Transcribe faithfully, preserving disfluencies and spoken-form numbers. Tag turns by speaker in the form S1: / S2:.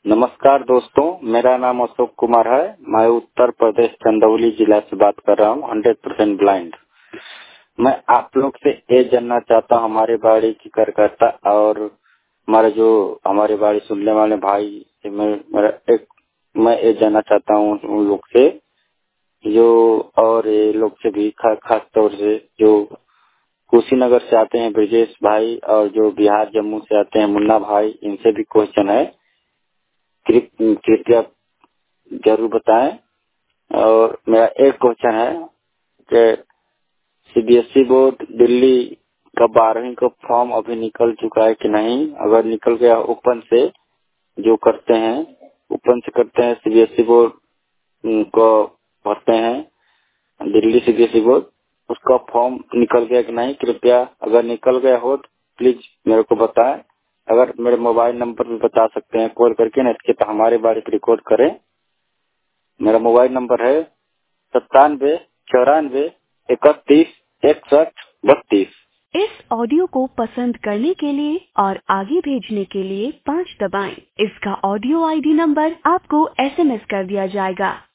S1: नमस्कार दोस्तों, मेरा नाम अशोक कुमार है। मैं उत्तर प्रदेश चंदौली जिला से बात कर रहा हूँ, हंड्रेड परसेंट ब्लाइंड। मैं आप लोग से ये जानना चाहता हूँ हमारे बाड़ी की कार्यकर्ता और हमारे जो हमारे बाड़ी सुनने वाले भाई से मैं मेरा एक मैं ये जानना चाहता हूँ उन लोग से जो और ये लोग से भी खा, खास तौर से जो कुशीनगर से आते हैं ब्रजेश भाई और जो बिहार जम्मू से आते हैं मुन्ना भाई, इनसे भी क्वेश्चन है, कृपया जरूर बताएं। और मेरा एक क्वेश्चन है कि सीबीएसई बोर्ड दिल्ली का बारहवीं का फॉर्म अभी निकल चुका है कि नहीं? अगर निकल गया ओपन से जो करते हैं ओपन से करते हैं सीबीएसई बोर्ड को भरते हैं दिल्ली सीबीएसई बोर्ड, उसका फॉर्म निकल गया कि नहीं? कृपया अगर निकल गया हो तो प्लीज मेरे को बताएं। अगर मेरे मोबाइल नंबर भी बता सकते हैं कॉल करके, ना इसके तो हमारे बारे में रिकॉर्ड करें। मेरा मोबाइल नंबर है सत्तानवे चौरानवे इकतीस इकसठ बत्तीस।
S2: इस ऑडियो को पसंद करने के लिए और आगे भेजने के लिए पाँच दबाएं। इसका ऑडियो आईडी नंबर आपको एसएमएस कर दिया जाएगा।